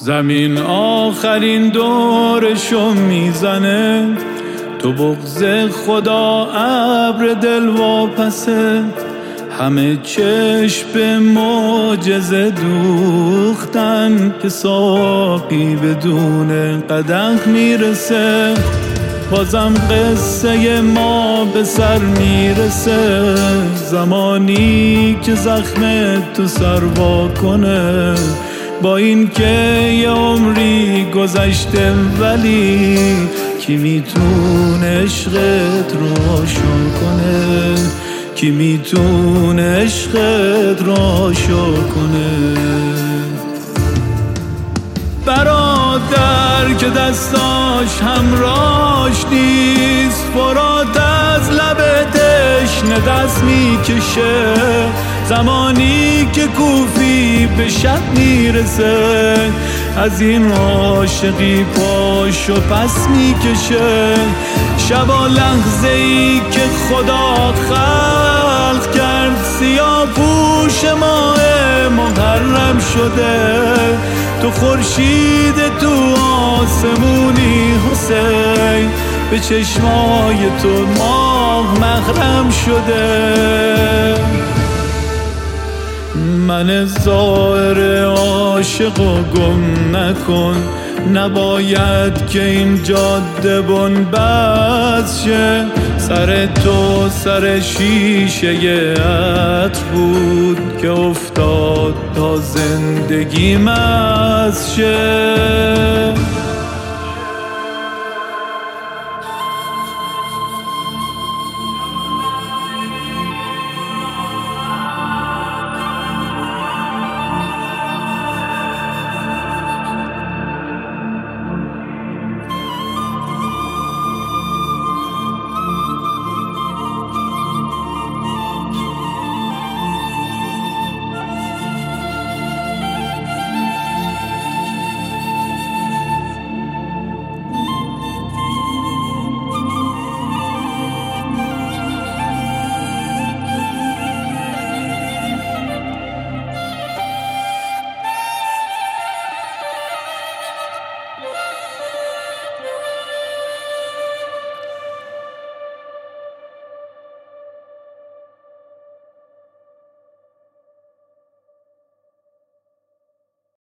زمین آخرین دورشو میزنه، تو بغض خدا ابر دل واپسه. همه چشم به معجزه دوختن که ساقی بدون قدح میرسه. بازم قصه ما به سر میرسه، زمانی که زخم تو سر وا کنه. با این که یه عمری گذشته ولی کی میتونه عشقت روشن کنه؟ کی میتونه عشقت روشن کنه؟ برادر که دستاش همراهش نیست، فرات از لب تشنه دست میکشه. زمانی که کوفی به شب میرسه، از این عاشقی پاشو پس میکشه. شبا لحظه ای که خدا خلق کرد، سیاه پوش ماه محرم شده. تو خورشید تو آسمونی حسین، به چشمای تو ماه محرم شده. من ظاهر عاشقو گم نکن، نباید که این جاده بنبست شه. سر تو سر شیشه عطر بود که افتاد تا زندگی مست شه.